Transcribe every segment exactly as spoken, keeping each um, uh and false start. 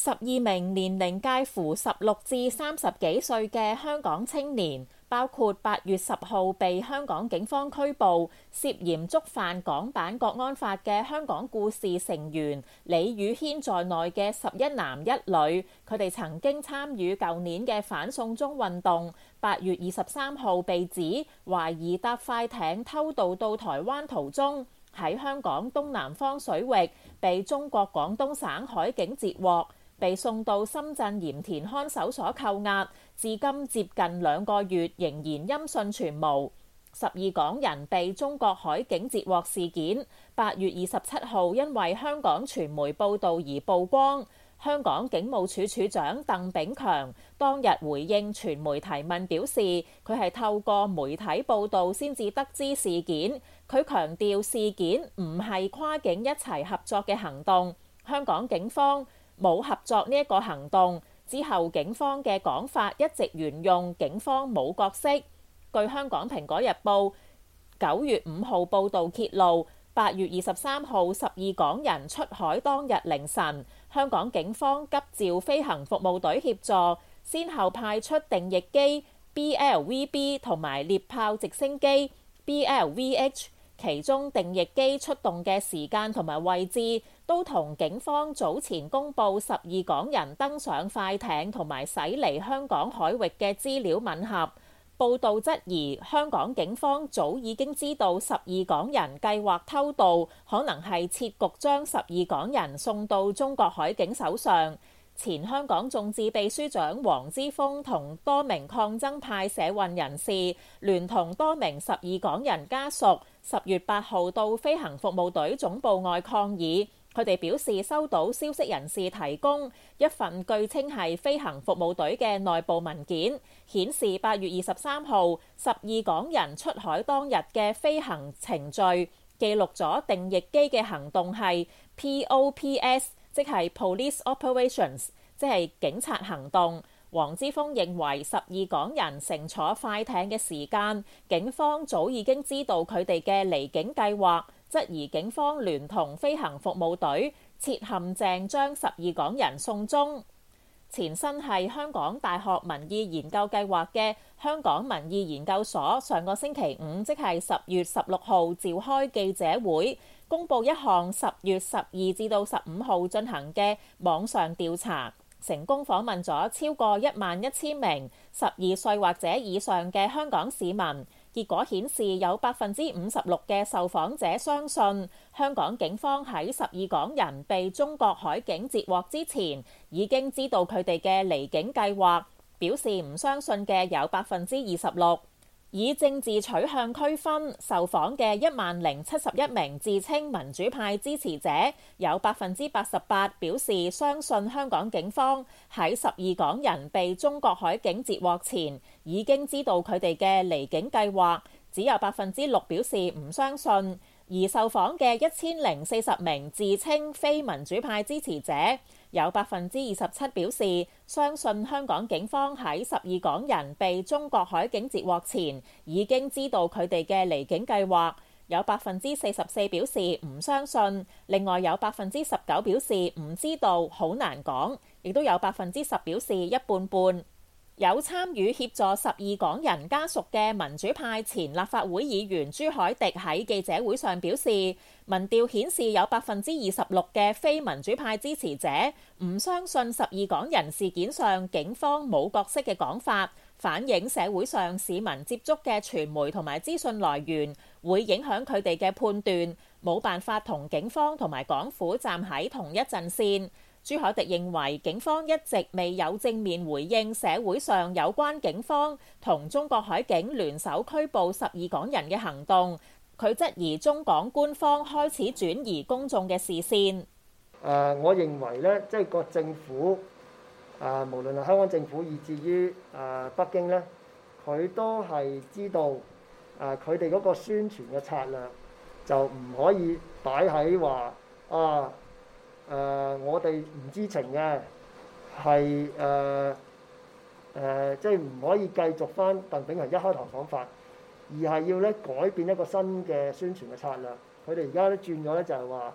十二名年齡介乎十六至三十幾歲嘅香港青年，包括八月十號被香港警方拘捕，涉嫌觸犯港版國安法嘅香港故事成員李宇軒在內嘅十一男一女，佢哋曾經參與舊年嘅反送中運動。八月二十三號被指懷疑搭快艇偷渡到台灣途中，喺香港東南方水域被中國廣東省海警截獲，被送到深圳鹽田看守所扣押，至今接近兩個月仍然音訊全無。十二港人被中國海警截獲事件，八月二十七號因為香港傳媒報導而曝光。香港警務處處長鄧炳強當日回應傳媒提問表示，佢係透過媒體報導先至得知事件。佢強調事件唔係跨境一齊合作嘅行動，香港警方冇合作呢一個行動。之後警方嘅講法一直沿用警方冇角色。據香港蘋果日報九月五號報導揭露，八月二十三號十二港人出海當日凌晨，香港警方急召飛行服務隊協助，先後派出定翼機 B L V B 同埋獵豹直升機 B L V H， 其中定翼機出動嘅時間同埋位置都同警方早前公布十二港人登上快艇同埋駛離香港海域嘅資料吻合。報道質疑香港警方早已經知道十二港人計劃偷渡，可能係設局將十二港人送到中國海警手上。前香港眾志秘書長黃之鋒同多名抗爭派社運人士，聯同多名十二港人家屬，十月八號到飛行服務隊總部外抗議。佢哋表示收到消息人士提供一份據稱係飛行服務隊嘅內部文件，顯示八月二十三號十二港人出海當日嘅飛行程序，記錄咗定翼機嘅行動係 P O P S， 即係 Police Operations， 即係警察行動。黃之鋒認為十二港人乘坐快艇嘅時間，警方早已經知道佢哋嘅離境計劃，質疑警方聯同飛行服務隊設陷阱將十二港人送中。前身係香港大學民意研究計劃嘅香港民意研究所，上個星期五即係十月十六號召開記者會，公佈一項十月十二至到十五號進行嘅網上調查。成功訪問咗超過一萬一千名十二歲或者以上嘅香港市民，結果顯示有百分之五十六嘅受訪者相信香港警方喺十二港人被中國海警截獲之前已經知道佢哋嘅離境計劃，表示唔相信嘅有百分之二十六。以政治取向區分，受訪嘅一萬零七十一名自稱民主派支持者，有百分之八十八表示相信香港警方喺十二港人被中國海警截獲前已經知道佢哋嘅離境計劃，只有百分之六表示唔相信。而受訪嘅一千零四十名自稱非民主派支持者，有百分之二十七表示相信香港警方喺十二港人被中國海警截獲前已經知道佢哋嘅離境計劃，有百分之四十四表示唔相信，另外有百分之十九表示唔知道，好難講，亦都有百分之十表示一半半。有參與協助十二港人家屬嘅民主派前立法會議員朱凱廸喺記者會上表示，民調顯示有百分之二十六嘅非民主派支持者唔相信十二港人事件上警方冇角色嘅講法，反映社會上市民接觸嘅傳媒同埋資訊來源會影響佢哋嘅判斷，冇辦法同警方同埋港府站喺同一陣線。朱凱廸認為警方一直未有正面回應社會上有關警方同中國海警聯手拘捕十二港人嘅行動，佢質疑中港官方開始轉移公眾嘅視線。 誒，我認為咧，即係個政府誒，無論係香港政府以至於誒北京咧，佢都係知道誒佢哋嗰個宣傳嘅策略就唔可以擺喺話啊。誒、呃，我哋唔知情嘅，係誒誒，即係唔可以繼續翻鄧炳強一開頭講法，而係要咧改變一個新嘅宣傳嘅策略。佢哋而家咧轉咗咧，就係話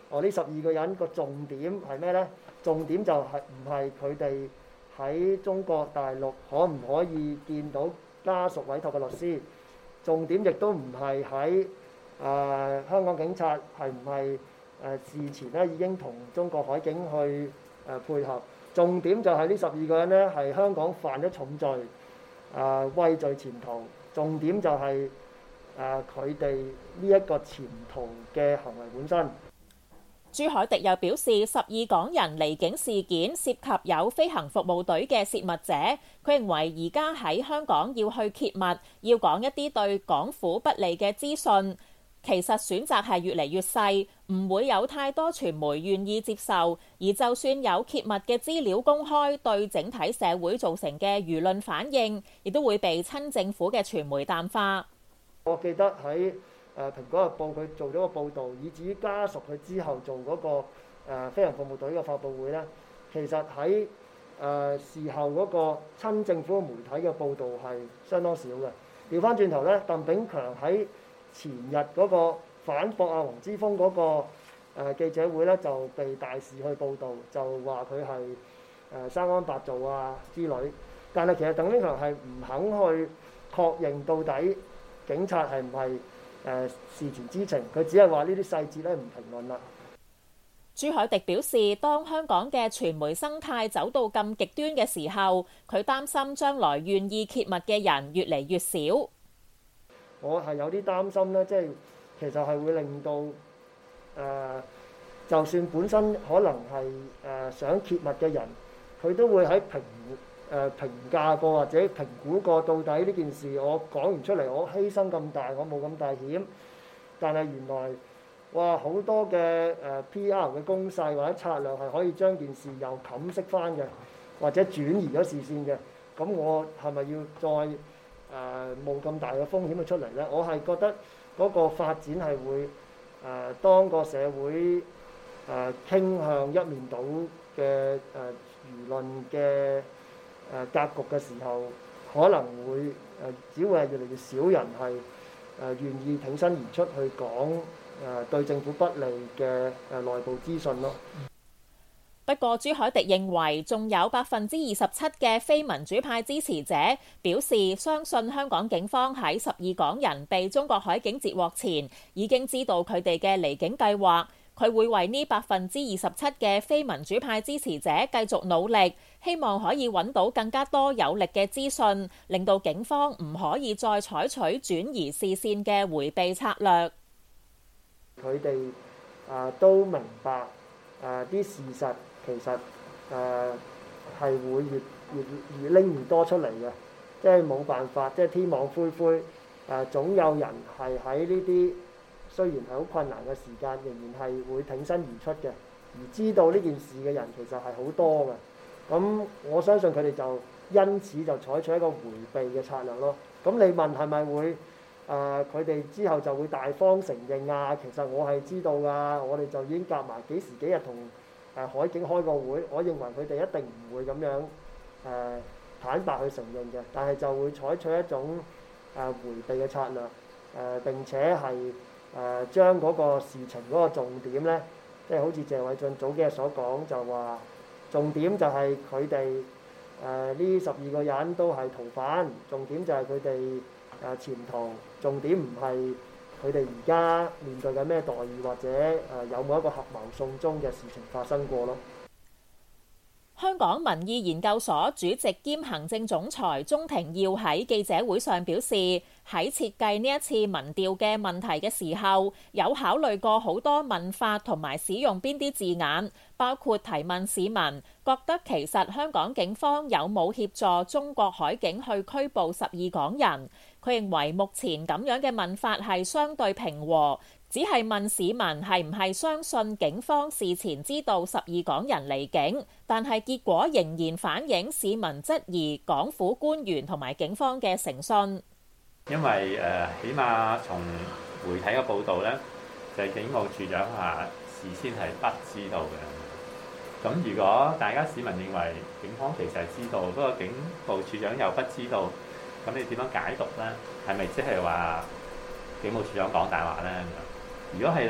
我呢十二個人個重點係咩呢？重點就係唔係佢哋喺中國大陸可唔可以見到家屬委託嘅律師？重點亦都唔係喺誒香港警察係唔係誒事前咧已經同中國海警去誒、呃、配合？重點就係呢十二個人咧係香港犯咗重罪，誒、呃、畏罪潛逃。重點就係誒佢哋呢一個潛逃嘅行為本身。 朱凱廸又表示，十二港人離境事件涉及有飛行服務隊嘅泄密者，佢認為而家喺香港要去揭密，要講一啲對港府不利嘅資訊，其實選擇係越嚟越細，唔會有太多傳媒願意接受，而就算有揭密嘅資料公開，對整體社會造成嘅輿論反應，亦都會被親政府嘅傳媒淡化。 我記得喺誒《蘋果日報》佢做咗個報導，以至於家屬佢之後做嗰個誒飛行服務隊嘅發佈會咧，其實喺誒事後嗰個親政府媒體嘅報導係相當少嘅。調翻轉頭咧，鄧炳強喺前日嗰個反駁阿黃之鋒嗰個誒記者會咧，就被大肆去報導，就話佢係誒生安白造啊之類。但係其實鄧炳強係唔肯去確認到底警察係唔係誒事前知情，佢只係話呢啲細節咧唔評論啦。 朱凱廸表示，當香港嘅傳媒生態走到咁極端嘅時候，佢擔心將來願意揭密嘅人越嚟越少。 我係有啲擔心咧，即係其實係會令到誒、呃，就算本身可能係誒、呃、想揭密嘅人，佢都會喺評誒評價過或者評估過到底呢件事我講完出嚟，我犧牲咁大，我冇咁大險，但係原來哇好多嘅誒 P R 嘅攻勢或者策略係可以將件事又冚熄翻嘅，或者轉移咗視線嘅，咁我係咪要再誒冇咁大嘅風險去出嚟咧？我係覺得嗰個發展係會誒、呃、當個社會誒、呃、傾向一面倒嘅誒輿論嘅誒格局嘅時候，可能會誒只會係越嚟越少人係誒願意挺身而出去講誒對政府不利嘅誒內部資訊咯。 不過朱凱廸認為，仲有百分之二十七嘅非民主派支持者表示，相信香港警方喺十二港人被中國海警截獲前，已經知道佢哋嘅離境計劃。佢會為呢百分之二十七嘅非民主派支持者繼續努力，希望可以揾到更加多有力嘅資訊，令到警方唔可以再採取轉移視線嘅迴避策略。 佢哋啊都明白啊啲事實其實誒係、啊、會越越越拎越多出嚟嘅，即係冇辦法，即係天網恢恢，誒、啊、總有人係喺呢啲雖然係好困難嘅時間，仍然係會挺身而出嘅。而知道呢件事嘅人其實係好多嘅。咁我相信佢哋就因此就採取一個迴避嘅策略咯。咁你問係咪會誒佢哋之後就會大方承認啊？其實我係知道㗎，我哋就已經夾埋幾時幾日同誒海警開個會。我認為佢哋一定唔會咁樣誒、呃、坦白去承認嘅，但係就會採取一種誒迴避嘅策略誒、呃，並且係。誒、呃、將嗰個事情嗰個重點咧，即係好似謝偉俊早幾日所講，就話重點就係佢哋誒呢十二個人都係逃犯，重點就係佢哋誒潛逃，重點唔係佢哋而家面對緊咩待遇，或者誒、呃、有冇一個合謀送終嘅事情發生過咯。 香港民意研究所主席兼行政總裁鍾庭耀喺記者會上表示，喺設計呢一次民調嘅問題嘅時候，有考慮過好多問法同埋使用邊啲字眼，包括提問市民覺得其實香港警方有冇協助中國海警去拘捕十二港人。佢認為目前咁樣嘅問法係相對平和，只係問市民係唔係相信警方事前知道十二港人離境，但係結果仍然反映市民質疑港府官員同埋警方嘅誠信。 因為誒、呃，起碼從媒體嘅報導咧，就係、是、警務處長話事先係不知道嘅。咁如果大家市民認為警方其實係知道，不過警務處長又不知道，咁你點樣解讀咧？係咪即係話警務處長講大話咧？如果係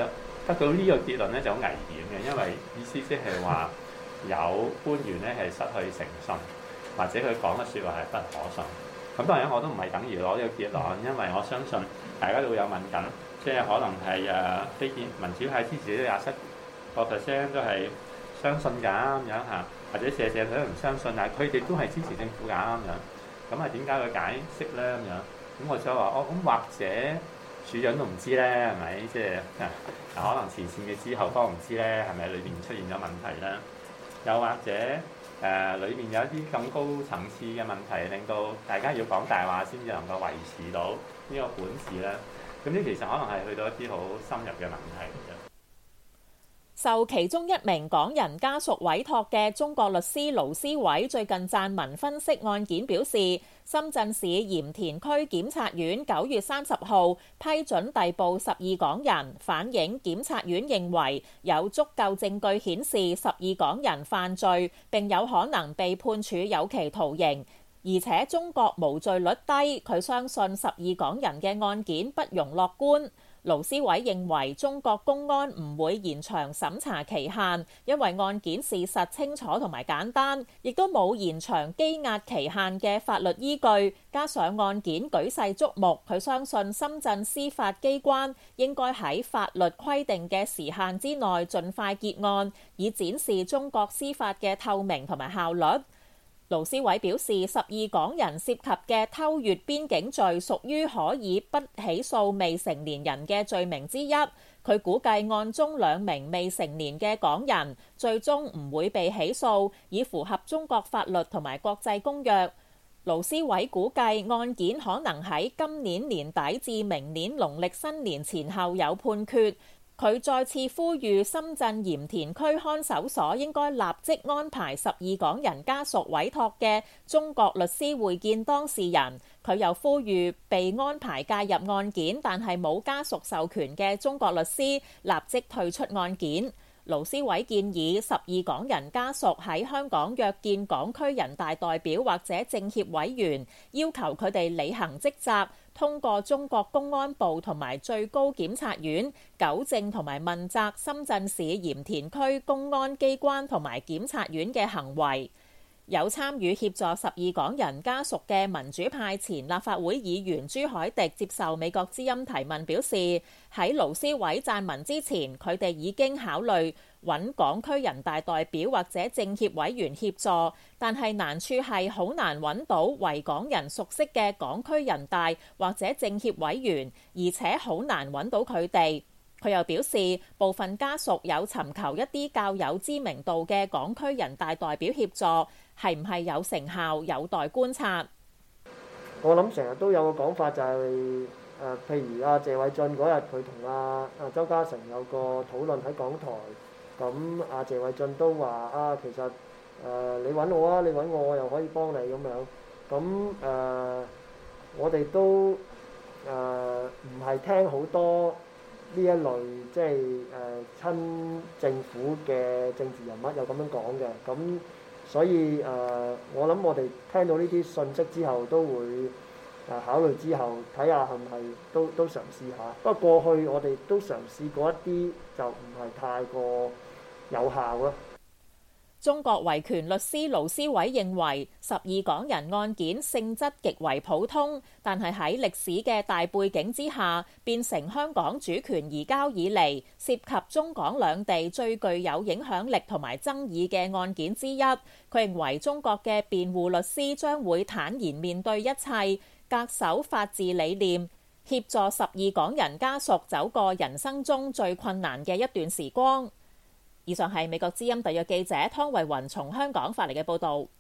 得到呢個結論咧就好危險嘅，因為意思即係話有官員咧係失去誠信，或者佢講嘅説話係不可信。咁當然我都唔係等於攞呢個結論，因為我相信大家都會有敏感，即係可能係誒非建民主派支持呢廿七個 percent 都係相信㗎咁樣嚇，或者社社佢都唔相信，但係佢哋都係支持政府㗎咁樣。咁啊點解佢解釋咧咁樣？咁我想話哦，咁或者處長都唔知咧，係咪？即係嗱，可能前線嘅之後方唔知咧，係咪裏邊出現咗問題咧？又或者誒裏邊有一啲咁高層次嘅問題，令到大家要講大話先至能夠維持到呢個管治咧？咁呢其實可能係去到一啲好深入嘅問題嘅。 受其中一名港人家屬委託嘅中國律師盧思偉最近撰文分析案件，表示深圳市鹽田區檢察院九月三十號批准逮捕十二港人，反映檢察院認為有足夠證據顯示十二港人犯罪，並有可能被判處有期徒刑，而且中國無罪率低，佢相信十二港人嘅案件不容樂觀。盧思偉認為中國公安唔會延長審查期限，因為案件事實清楚同埋簡單，亦都冇延長羈押期限嘅法律依據。加上案件舉世矚目，佢相信深圳司法機關應該喺法律規定嘅時限之內盡快結案，以展示中國司法嘅透明同埋效率。盧思偉表示，十二港人涉及嘅偷越邊境罪屬於可以不起訴未成年人嘅罪名之一。佢估計案中兩名未成年嘅港人最終唔會被起訴，以符合中國法律同埋國際公約。盧思偉估計案件可能喺今年年底至明年農曆新年前後有判決。佢再次呼籲深圳鹽田區看守所應該立即安排十二港人家屬委託嘅中國律師會見當事人。佢又呼籲被安排介入案件但係冇家屬授權嘅中國律師立即退出案件。盧思偉建議十二港人家屬喺香港約見港區人大代表或者政協委員，要求佢哋履行職責，通過中國公安部同埋最高檢察院糾正同埋問責深圳市鹽田區公安機關同埋檢察院嘅行為。有參與協助十二港人家屬嘅民主派前立法會議員朱凱廸接受美國之音提問表示，喺盧思偉撰文之前，佢哋已經考慮揾港區人大代表或者政協委員協助，但係難處係好難揾到為港人熟悉嘅港區人大或者政協委員，而且好難揾到佢哋。佢又表示，部分家屬有尋求一啲較有知名度嘅港區人大代表協助，係唔係有成效，有待觀察。 我諗成日都有個講法就係、是、誒、呃，譬如阿謝偉俊嗰日佢同阿阿周家成有個討論喺港台，咁阿謝偉俊都話啊，其實誒、呃、你揾我啊，你揾我，我又可以幫你咁樣。咁誒、呃，我哋都誒唔係聽好多呢一類即係誒、呃、親政府嘅政治人物有咁樣講嘅，咁所以誒、呃、我諗我哋聽到呢啲信息之後，都會誒、呃、考慮之後睇下係唔係都都嘗試下。不過過去我哋都嘗試過一啲，就唔係太過有效咯。 中國維權律師盧思偉認為，十二港人案件性質極為普通，但係喺歷史嘅大背景之下，變成香港主權移交以嚟涉及中港兩地最具有影響力同埋爭議嘅案件之一。佢認為中國嘅辯護律師將會坦然面對一切，恪守法治理念，協助十二港人家屬走過人生中最困難嘅一段時光。以上係美國之音特約記者湯慧雲從香港發嚟嘅報導。